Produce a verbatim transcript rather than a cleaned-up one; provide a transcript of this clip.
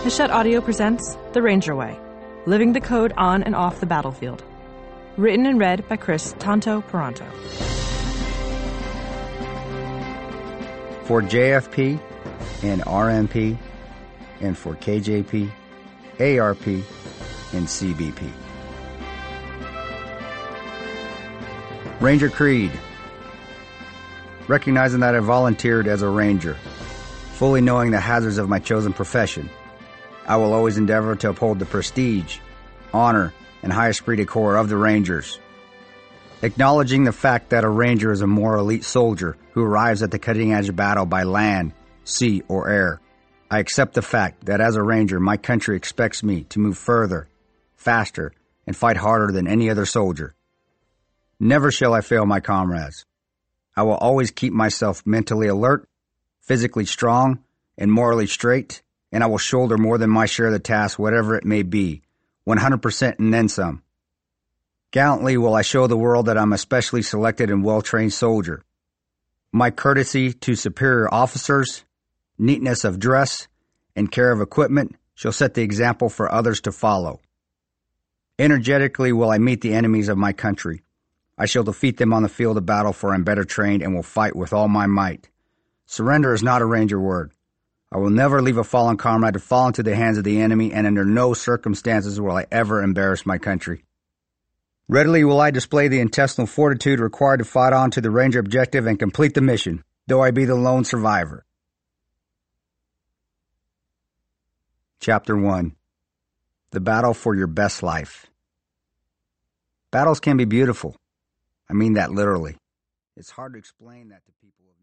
Hachette Audio presents The Ranger Way, living the code on and off the battlefield. Written and read by Chris Tonto Peranto. For J F P and R M P, and for K J P, A R P, and C B P. Ranger Creed. Recognizing that I volunteered as a ranger, fully knowing the hazards of my chosen profession, I will always endeavor to uphold the prestige, honor, and high esprit de corps of the Rangers. Acknowledging the fact that a Ranger is a more elite soldier who arrives at the cutting edge of battle by land, sea, or air, I accept the fact that as a Ranger, my country expects me to move further, faster, and fight harder than any other soldier. Never shall I fail my comrades. I will always keep myself mentally alert, physically strong, and morally straight, and I will shoulder more than my share of the task, whatever it may be, one hundred percent and then some. Gallantly will I show the world that I'm a specially selected and well-trained soldier. My courtesy to superior officers, neatness of dress, and care of equipment shall set the example for others to follow. Energetically will I meet the enemies of my country. I shall defeat them on the field of battle, for I am better trained and will fight with all my might. Surrender is not a Ranger word. I will never leave a fallen comrade to fall into the hands of the enemy, and under no circumstances will I ever embarrass my country. Readily will I display the intestinal fortitude required to fight on to the Ranger objective and complete the mission, though I be the lone survivor. Chapter one. The Battle for Your Best Life. Battles can be beautiful. I mean that literally. It's hard to explain that to people.